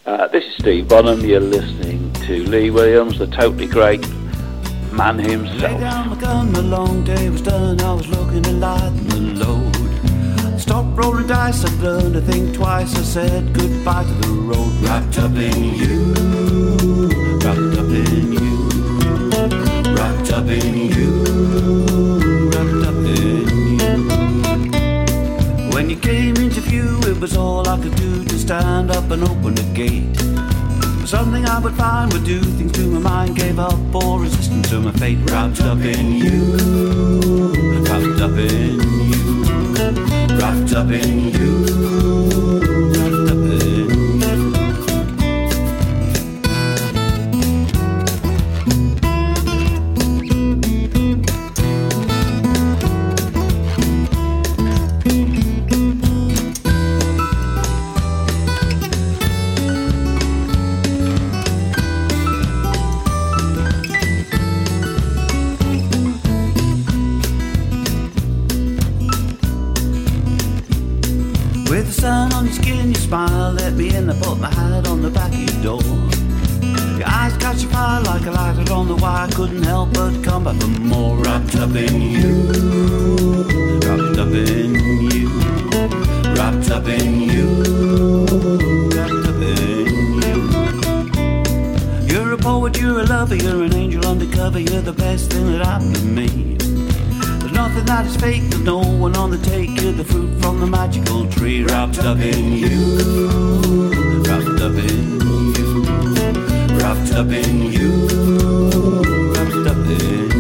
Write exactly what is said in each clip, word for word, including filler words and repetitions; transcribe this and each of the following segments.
Uh, this is Steve Bonham. You're listening to Lee Williams, the totally great man himself. Lay down my gun, the long day was done. I was looking to lighten the load. Stop rolling dice, I've learned to think twice. I said goodbye to the road. Wrapped up in you, wrapped up in you, wrapped up in you, wrapped up in you. When you came into view, it was all I could do to stand up and open the gate. Something I would find would do things to my mind. Gave up all resistance to my fate. Wrapped up in you, wrapped up in you, wrapped up in you, wrapped up in you. With the sun on your skin, you smile, let me in, I put my hat on the back of your door. Your eyes catch a fire like a lighter on the wire, couldn't help but come back for more. Wrapped up in you, wrapped up in you, wrapped up in you, wrapped up in you. You're a poet, you're a lover, you're an angel undercover, you're the best thing that happened to me. Nothing that is fake, there's no one on the take. You're the fruit from the magical tree. Wrapped up in you, wrapped up in you, wrapped up in you, wrapped up in you.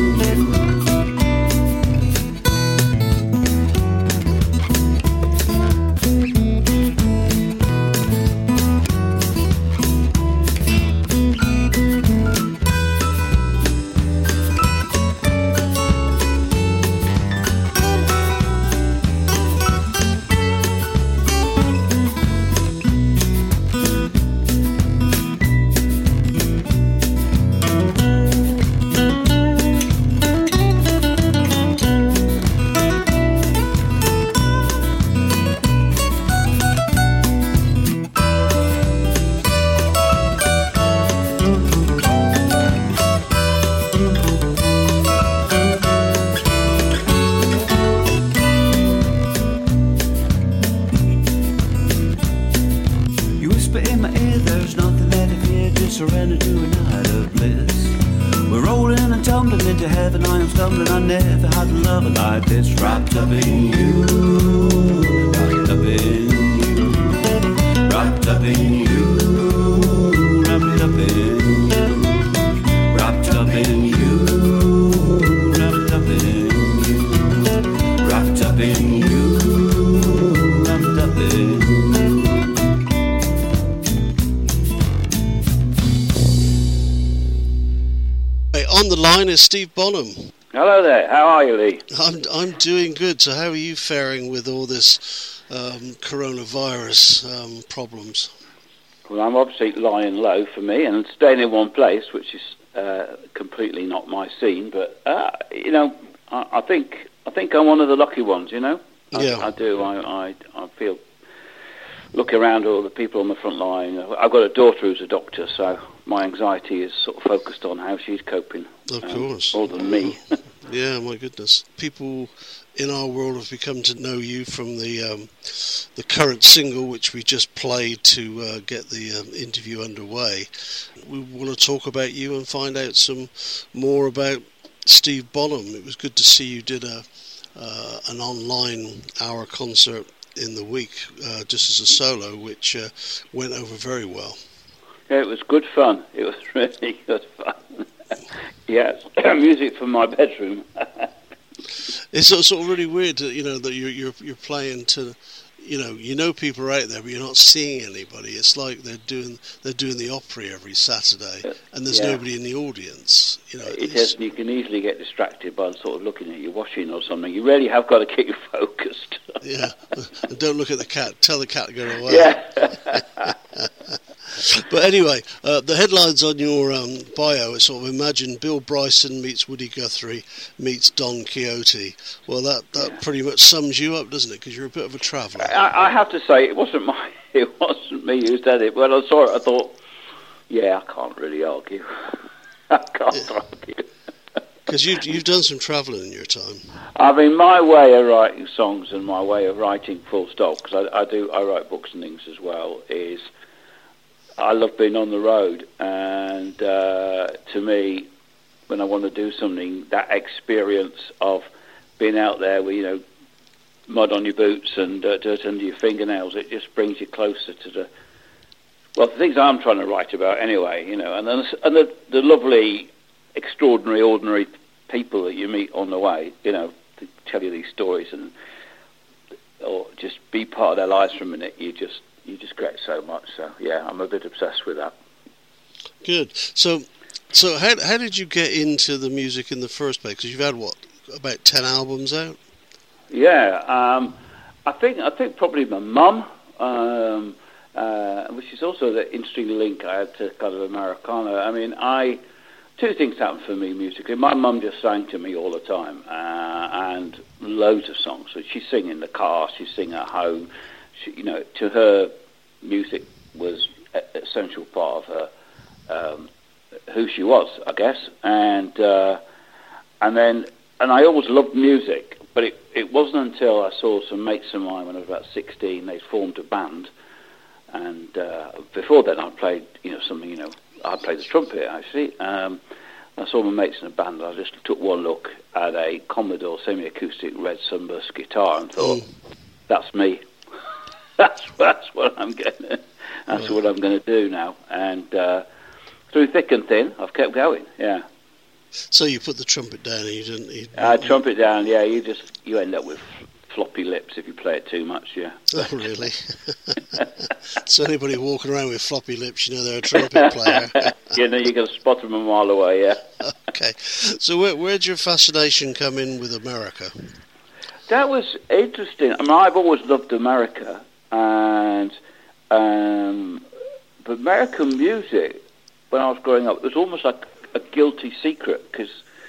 Surrender to a night of bliss. We're rolling and tumbling into heaven. I am stumbling, I never had a lover like this. Wrapped up in you, wrapped up in you, wrapped up in you, wrapped up in you, wrapped up in you, wrapped up in you, wrapped up in you, wrapped up in you. On the line is Steve Bonham. Hello there, how are you, Lee? I'm I'm doing good. So how are you faring with all this um, coronavirus um, problems? Well, I'm obviously lying low for me and staying in one place, which is uh, completely not my scene. But uh, you know, I, I think I think I'm one of the lucky ones. You know, I, yeah, I do. I, I I feel. Look around all the people on the front line. I've got a daughter who's a doctor, so my anxiety is sort of focused on how she's coping. Of um, course. More than me. Yeah, my goodness. People in our world have become to know you from the um, the current single, which we just played to uh, get the um, interview underway. We want to talk about you and find out some more about Steve Bonham. It was good to see you did a uh, an online hour concert in the week, uh, just as a solo, which uh, went over very well. Yeah, it was good fun. It was really good fun. Yes, music from my bedroom. It's sort of really weird, you know, that you're you're you're playing to, you know, you know people are out there, but you're not seeing anybody. It's like they're doing they're doing the Opry every Saturday, and there's yeah. nobody in the audience. You know, it is. You can easily get distracted by sort of looking at your washing or something. You really have got to keep you focused. Yeah, and don't look at the cat. Tell the cat to go away. Yeah. But anyway, uh, the headlines on your um, bio, it's sort of imagine Bill Bryson meets Woody Guthrie meets Don Quixote. Well, that, that pretty much sums you up, doesn't it? Because you're a bit of a traveller. I, I have to say, it wasn't my it wasn't wasn't me who said it. When I saw it, I thought, yeah, I can't really argue. I can't yeah. argue. Because you've, you've done some travelling in your time. I mean, my way of writing songs and my way of writing full stop, because I, I do, I write books and things as well, is I love being on the road. And uh, to me, when I want to do something, that experience of being out there with, you know, mud on your boots and uh, dirt under your fingernails, it just brings you closer to the, well, the things I'm trying to write about anyway, you know, and, then, and the, the lovely, extraordinary, ordinary people that you meet on the way, you know, to tell you these stories and or just be part of their lives for a minute. You just you just get so much. So yeah, I'm a bit obsessed with that. Good. So so how how did you get into the music in the first place? Because you've had what, about ten albums out? Yeah, um, I think I think probably my mum. Um, uh, which is also the interesting link I had to kind of Americana. I mean, I. Two things happened for me musically. My mum just sang to me all the time, uh, and loads of songs. So she'd sing in the car, she'd sing at home. She, you know, to her, music was an essential part of her, um, who she was, I guess. And uh, and then, and I always loved music, but it, it wasn't until I saw some mates of mine when I was about sixteen. They formed a band, and uh, before then I played, you know, something, you know. I played the trumpet, actually. Um, I saw my mates in a band, and I just took one look at a Commodore semi-acoustic red Sunburst guitar and thought, mm. that's me. that's that's what I'm going to that's yeah. what I'm going to do now. And uh, through thick and thin, I've kept going. Yeah. So you put the trumpet down, and you didn't. You, uh, trumpet down. Yeah. You just you end up with floppy lips if you play it too much, yeah. Oh, really? So anybody walking around with floppy lips, you know they're a trumpet player. You know, you can spot them a mile away, yeah. Okay. So where, where'd your fascination come in with America? That was interesting. I mean, I've always loved America, and um, but American music, when I was growing up, it was almost like a guilty secret, because,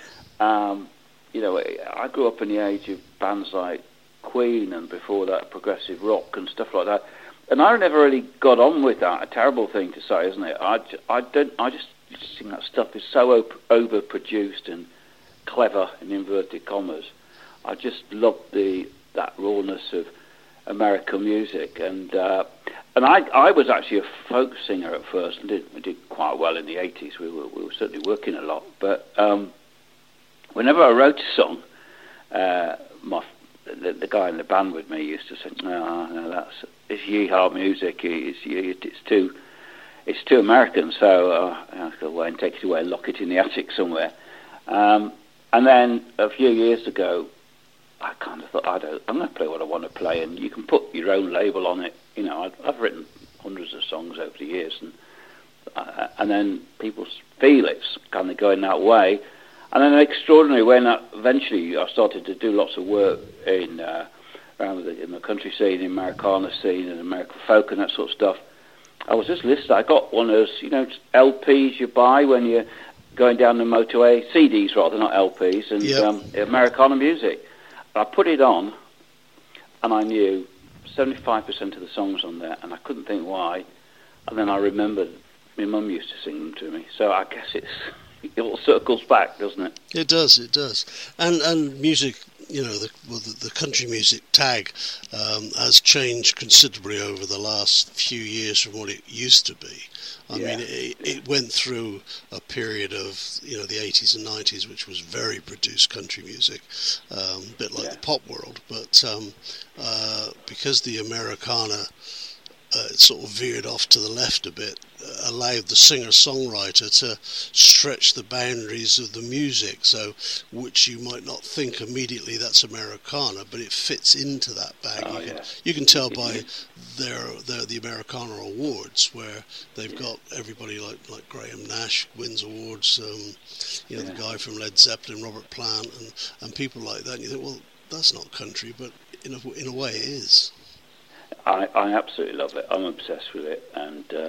um, you know, I grew up in the age of bands like Queen, and before that progressive rock and stuff like that, and I never really got on with that. A terrible thing to say, isn't it? I, I don't I just, just think that stuff is so op- overproduced and clever in inverted commas. I just love the that rawness of American music, and uh, and I I was actually a folk singer at first, and did we did quite well in the eighties. We were we were certainly working a lot, but um, whenever I wrote a song, uh, my The, the guy in the band with me used to say, "No, no, that's it's yeehaw music. It's it's too it's too American. So uh, I have to go away and take it away and lock it in the attic somewhere." Um, and then a few years ago, I kind of thought, I don't, I'm going to play what I want to play, and you can put your own label on it. You know, I've, I've written hundreds of songs over the years, and uh, and then people feel it's kind of going that way. And then extraordinary when I, eventually I started to do lots of work in uh, around the, in the country scene, in Americana scene, and American folk and that sort of stuff. I was just listening. I got one of those, you know, L Ps you buy when you're going down the motorway, C Ds rather, not L Ps, and yep. um, Americana music. And I put it on, and I knew seventy-five percent of the songs on there, and I couldn't think why. And then I remembered my mum used to sing them to me. So I guess it's... it all circles back, doesn't it? It does, it does. And and music, you know, the well, the, the country music tag um, has changed considerably over the last few years from what it used to be. I yeah. mean, it, it went through a period of, you know, the eighties and nineties, which was very produced country music, um, a bit like yeah. the pop world. But um, uh, because the Americana Uh, it sort of veered off to the left a bit, uh, allowed the singer-songwriter to stretch the boundaries of the music, so which you might not think immediately that's Americana, but it fits into that bag. Oh, you, can, yeah. you can tell by their, their the Americana Awards, where they've got everybody like, like Graham Nash wins awards, um, you know, yeah. the guy from Led Zeppelin, Robert Plant, and, and people like that, and you think, well, that's not country, but in a, in a way it is. I, I absolutely love it. I'm obsessed with it, and uh,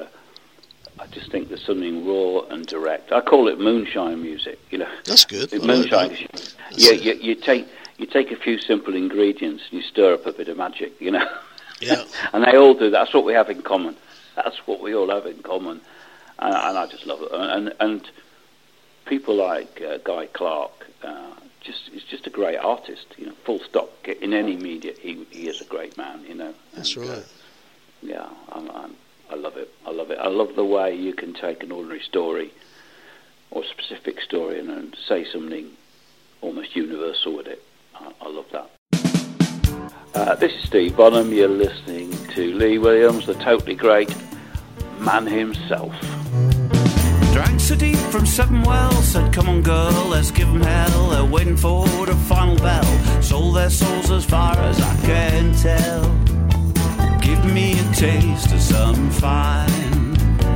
I just think there's something raw and direct. I call it moonshine music. You know, that's good. Moonshine. Like that. You, you, you take you take a few simple ingredients and you stir up a bit of magic. You know, yeah. And they all do that. That's what we have in common. that's what we all have in common, and, and I just love it. And and people like uh, Guy Clark, uh, just is just a great artist. You know, full stop. In any media, he he is a great man. You know. That's and, right. Uh, yeah, I'm, I'm, I love it. I love it. I love the way you can take an ordinary story or a specific story and, and say something almost universal with it. I, I love that. Uh, this is Steve Bonham. You're listening to Lee Williams, the totally great man himself. Drank so deep from seven wells, said come on girl, let's give them hell. They're waiting for the final bell, sold their souls as far as I can tell. Give me a taste of something fine.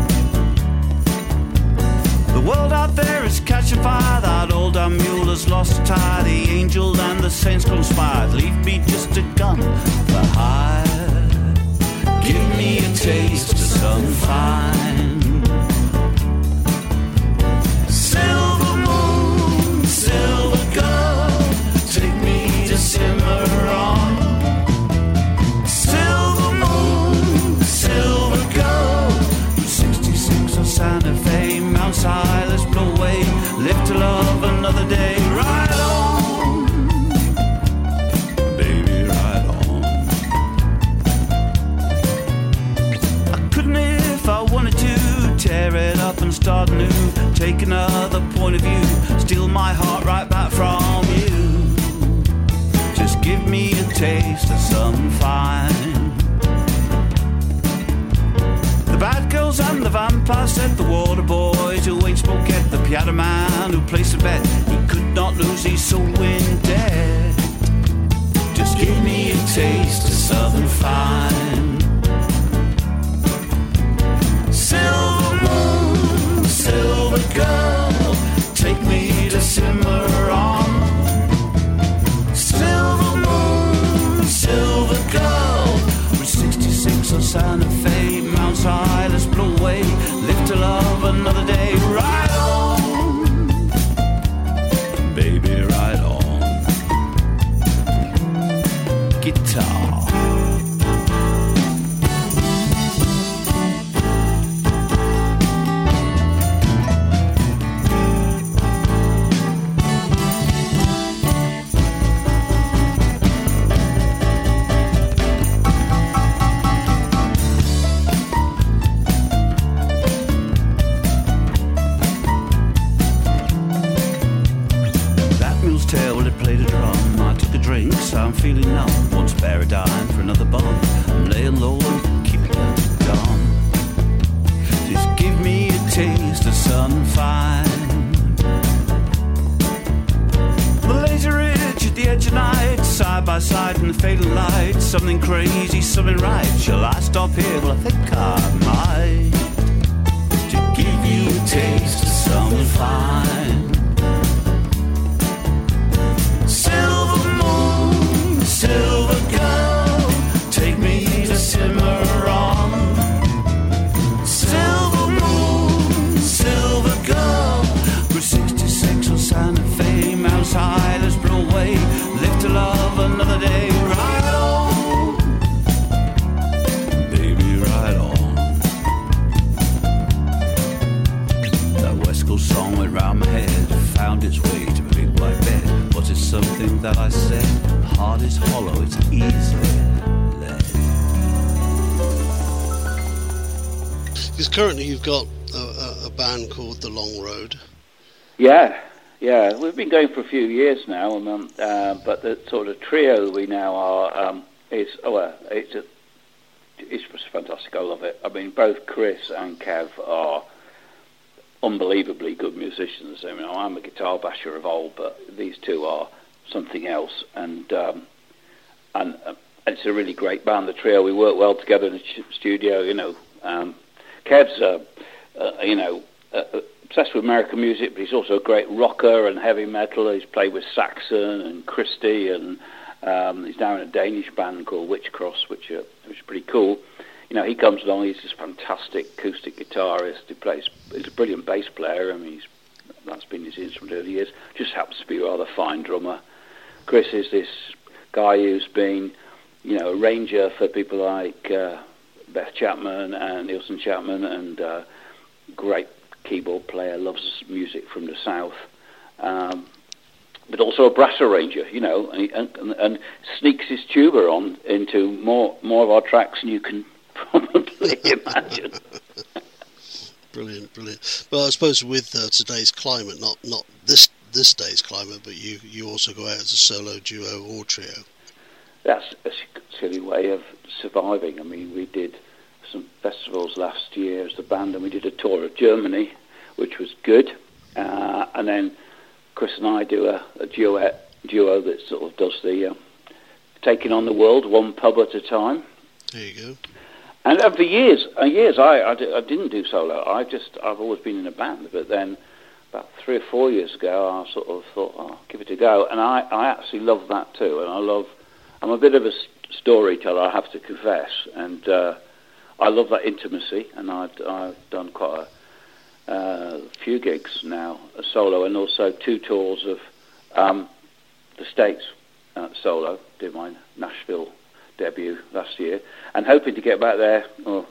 The world out there is catching fire. That old damn mule has lost a tie. The angel and the saints conspired. Leave me just a gun for hire. Give me a taste of something fine. Silver moon, silver girl, take me to Cimarron. Silver moon, silver girl, sixty-six on Santa Fe, Mount Silas, blow away, live to love another day. Ride on, baby, ride on. I couldn't if I wanted to tear it up and start anew, take another point of view, steal my heart right back from you. Just give me a taste of something fine. The bad girls and the vampires said the water boys who ain't spoke yet, the piano man who placed a bet he could not lose, he's so in debt. Just give me a taste of something fine. Silver moon, silver girl, take me to Cimarron. Silver moon, silver girl, with sixty-six on Santa Fe, Mount Silas, blow away, live to love another day. Ride on, baby, ride on. Guitar. I'm feeling numb, want to spare a dime for another bum. I'm laying low and keep it gone. Just give me a taste of something fine. The laser ridge at the edge of night, side by side in the fading light. Something crazy, something right. Shall I stop here? Well, I think I might. To give you a taste of something fine. Silver moon, silver girl, take me to Cimarron. Silver moon, silver girl, with sixty-six on Santa Fe, Mount Silas, blow away, live to love another day. Ride on, baby, ride on. That West Coast song went round my head, found its way to my big white bed. Was it something that I said? Heart is hollow, it's easily led. Because currently you've got a, a, a band called The Long Road. Yeah, yeah. We've been going for a few years now, um, uh, but the sort of trio we now are um, is oh, well, it's a, it's just fantastic. I love it. I mean, both Chris and Kev are unbelievably good musicians. I mean, I'm a guitar basher of old, but these two are something else, and um, and uh, it's a really great band. The trio, we work well together in the studio. You know, um, Kev's uh, uh, you know uh, obsessed with American music, but he's also a great rocker and heavy metal. He's played with Saxon and Christie, and um, he's now in a Danish band called Witchcross, which are, which is pretty cool. You know, he comes along, he's this fantastic acoustic guitarist. He plays, he's a brilliant bass player. I mean, he's, that's been his instrument over the years. Just happens to be a rather fine drummer. Chris is this guy who's been, you know, a ranger for people like uh, Beth Chapman and Nielsen Chapman, and uh, great keyboard player, loves music from the South, um, but also a brass arranger, you know, and, and, and sneaks his tuba on into more more of our tracks than you can probably imagine. Brilliant, brilliant. Well, I suppose with uh, today's climate, not not this this day's climate, but you, you also go out as a solo, duo, or trio. That's a silly way of surviving. I mean, we did some festivals last year as the band, and we did a tour of Germany, which was good. Uh, and then Chris and I do a, a duet duo that sort of does the uh, taking on the world one pub at a time. There you go. And uh, for years, uh, years, I, I, d- I didn't do solo. I just, I've always been in a band. But then, about three or four years ago, I sort of thought, oh, give it a go. And I, I actually love that too. And I love, I'm a bit of a storyteller, I have to confess. And uh, I love that intimacy. And I've, I've done quite a uh, few gigs now, a solo, and also two tours of um, the States uh, solo. Did my Nashville debut last year, and hoping to get back there, or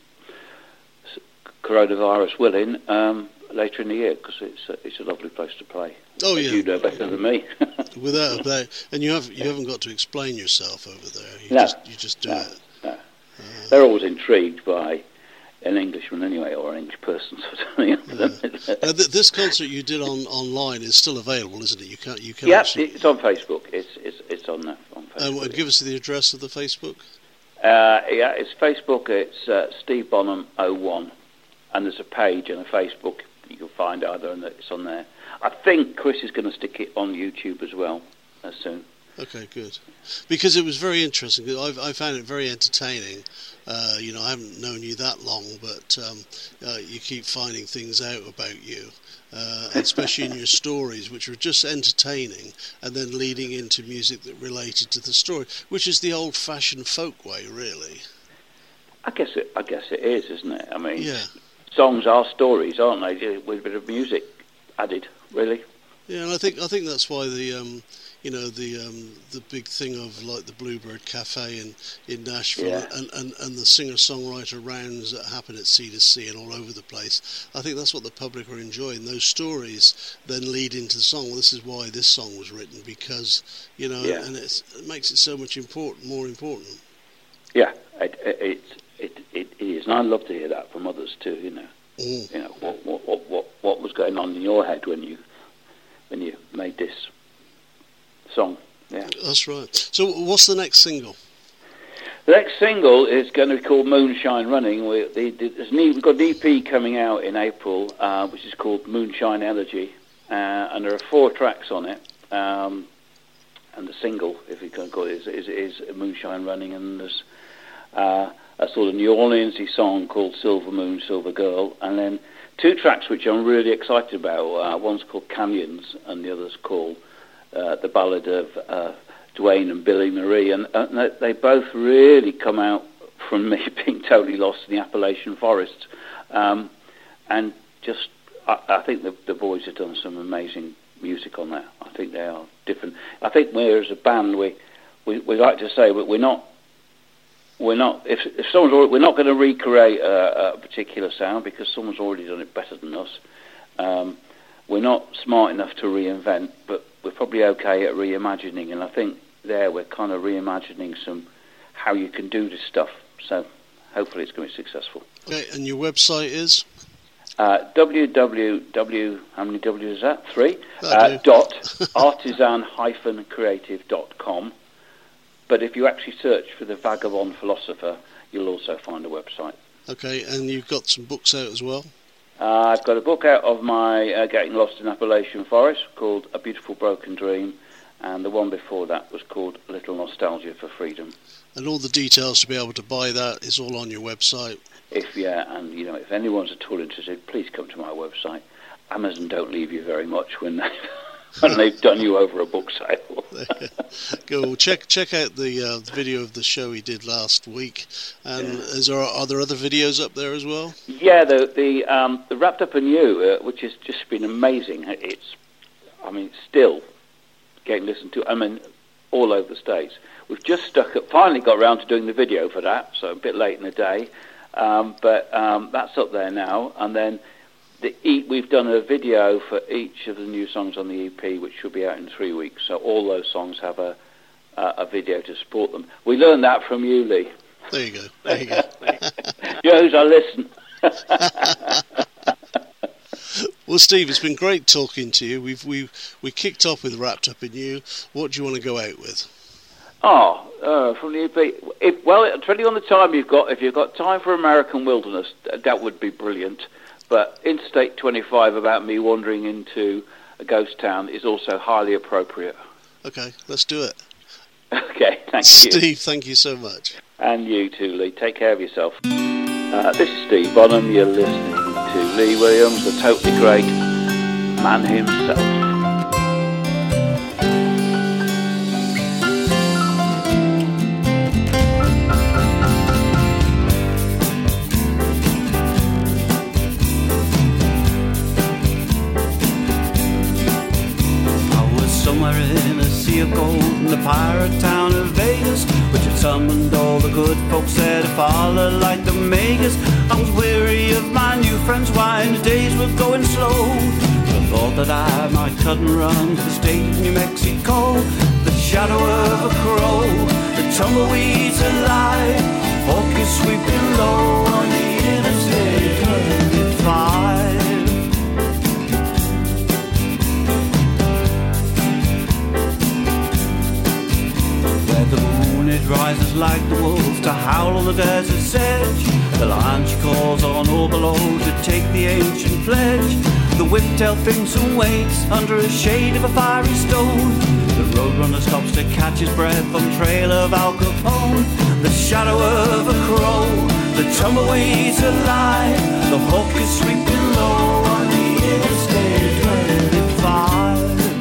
coronavirus willing, um, later in the year, because it's a, it's a lovely place to play. Oh yeah, you know better than me. Without a doubt, and you have you haven't got to explain yourself over there. You no, just you just do no, it. No. Uh, They're always intrigued by an Englishman anyway, or an English person. Sort of, yeah. Now, th- this concert you did on online is still available, isn't it? You can't you can. Yeah, actually... it's on Facebook. It's it's it's on uh, on Facebook. Um, give us the address of the Facebook. Uh, yeah, it's Facebook. It's uh, Steve Bonham oh one, and there's a page and a Facebook you can find either, and it's on there. I think Chris is going to stick it on YouTube as well uh, soon. Okay, good. Because it was very interesting. I've, I found it very entertaining. Uh, you know, I haven't known you that long, but um, uh, you keep finding things out about you, uh, especially in your stories, which were just entertaining, and then leading into music that related to the story, which is the old-fashioned folk way, really. I guess it. I guess it is, isn't it? I mean, yeah. Songs are stories, aren't they? With a bit of music added, really. Yeah, and I think I think that's why the um, you know the um, the big thing of like the Bluebird Cafe in, in Nashville, yeah. and, and, and the singer-songwriter rounds that happen at C to C and all over the place. I think that's what the public are enjoying. Those stories then lead into the song. Well, this is why this song was written, because you know, yeah. and it's, it makes it so much important, more important. Yeah, it it, it it it is, and I love to hear that from others too. You know, mm. you know what what what what what was going on in your head when you when you made this song. Yeah, that's right. So, what's the next single? The next single is going to be called Moonshine Running. We, the, the, there's an, we've got an E P coming out in April, uh, which is called Moonshine Elegy, uh, and there are four tracks on it. Um, and the single, if you can call it, is, is, is Moonshine Running, and there's uh, a sort of New Orleans-y song called Silver Moon, Silver Girl, and then two tracks which I'm really excited about. Uh, one's called Canyons, and the other's called uh, The Ballad of uh, Dwayne and Billy Marie, and, and they both really come out from me being totally lost in the Appalachian forest. Um, and just, I, I think the, the boys have done some amazing music on that. I think they are different. I think we're, as a band, we we, we like to say, but we're not, we're not, if, if someone's already, we're not going to recreate a, a particular sound, because someone's already done it better than us. Um, we're not smart enough to reinvent, but we're probably okay at reimagining, and I think there we're kind of reimagining some how you can do this stuff. So hopefully it's going to be successful. Okay, and your website is? Uh, www, how many W's is that? Three? Uh, dot artisan dash creative dot com. But if you actually search for the Vagabond Philosopher, you'll also find a website. Okay, and you've got some books out as well? Uh, I've got a book out of my uh, Getting Lost in Appalachian Forest called A Beautiful Broken Dream, and the one before that was called A Little Nostalgia for Freedom. And all the details to be able to buy that is all on your website? If, yeah, and, you know, if anyone's at all interested, please come to my website. Amazon don't leave you very much when they've, when they've done you over a book sale. Go, well, check check out the, uh, the video of the show he did last week. And yeah. is there, are there other videos up there as well? Yeah, the the, um, the Wrapped Up in You, uh, which has just been amazing. It's, I mean, still getting listened to, I mean, all over the States. we've just stuck up, finally got around to doing the video for that, so a bit late in the day. Um, but um, that's up there now. And then the e- we've done a video for each of the new songs on the E P, which should be out in three weeks. So all those songs have a uh, a video to support them. We learned that from you, Lee. There you go. There you go. Joes, I listen. Well, Steve, it's been great talking to you. We've we we kicked off with Wrapped Up in You. What do you want to go out with? Oh, uh, from the E P. If, well, depending on the time you've got, if you've got time for American Wilderness, that would be brilliant. But Interstate twenty-five, about me wandering into a ghost town, is also highly appropriate. Okay, let's do it. Okay, thank Steve, you. Steve, thank you so much. And you too, Lee. Take care of yourself. Uh, this is Steve Bonham. You're listening to Lee Williams, the totally great man himself. Somewhere in a sea of gold in the pirate town of Vegas, which had summoned all the good folks there to follow like the Magus. I was weary of my new friend's wine, the days were going slow. I thought that I might cut and run to the state of New Mexico. The shadow of a crow, the tumbleweeds alive, focus sweeping low on the interstate twenty-five. The moon, it rises like the wolf to howl on the desert's edge. The lion she calls on all below to take the ancient pledge. The whiptail thinks and waits under a shade of a fiery stone. The roadrunner stops to catch his breath on the trail of Al Capone. The shadow of a crow, the tumbleweeds alive, the hawk is sweeping low on the interstate twenty-five.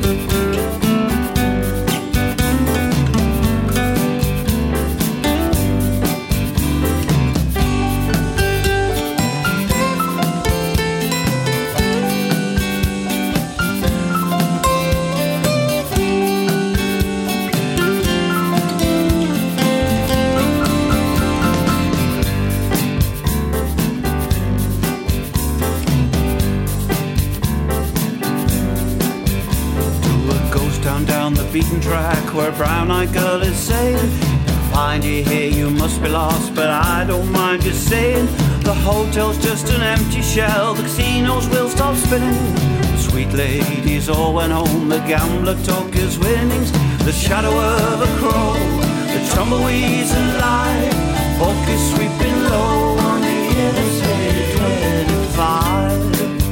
Down the beaten track where a brown-eyed girl is saying, find you here, you must be lost, but I don't mind you saying. The hotel's just an empty shell, the casinos will stop spinning. The sweet ladies all went home, the gambler took his winnings. The shadow of a crow, the tumbleweeds alive, focus sweeping low on the interstate twenty-five.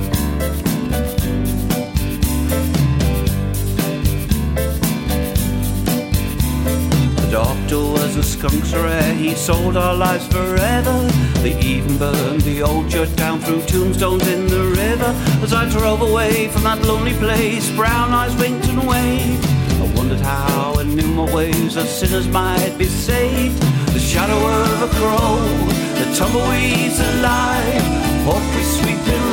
The doctor was a skunk's rare, he sold our lives forever. They even burned the old church down, threw tombstones in the river. As I drove away from that lonely place, brown eyes winked and waved. I wondered how in numerous ways the sinners might be saved. The shadow of a crow, the tumbleweeds alive, hawk is sweeping